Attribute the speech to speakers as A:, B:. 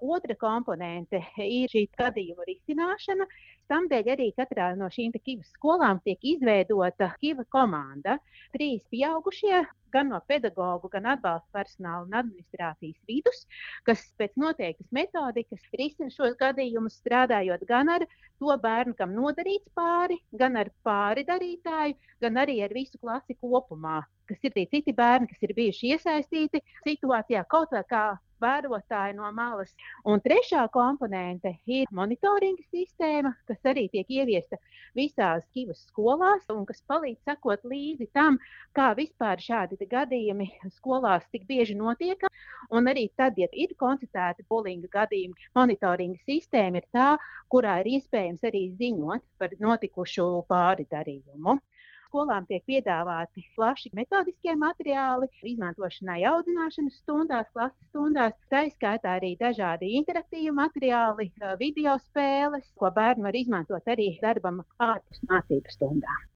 A: Otra komponente ir šī gadījuma risināšana. Tādēļ arī katrā no šīm Kivas skolām tiek izveidota Kiva komanda. 3 pieaugušie, gan no pedagogu, gan atbalsta personāla un administrācijas vidus, kas pēc noteiktas metodikas risina šos gadījumus, strādājot gan ar to bērnu, kam nodarīts pāri, gan ar pāri darītāju, gan arī ar visu klasi kopumā, kas ir tie citi bērni, kas ir bijuši iesaistīti situācijā kaut vai kā vērotāji no malas. Un trešā komponente ir monitoringa sistēma, kas arī tiek ieviesta visās Kivas skolās un kas palīdz sekot līdzi tam, kā vispār šādi gadījumi skolās tik bieži notiek. Un arī tad, ja ir konstatēti bulinga gadījumi, monitoringa sistēma ir tā, kurā ir iespējams arī ziņot par notikušu pāri darījumu. Skolām tiek piedāvāti plaši metodiskie materiāli, izmantošanai audzināšanas stundās, klases stundās, tā izskaitā arī dažādi interaktīvi materiāli, video spēles, ko bērni var izmantot arī darbam ārpus mācību stundām.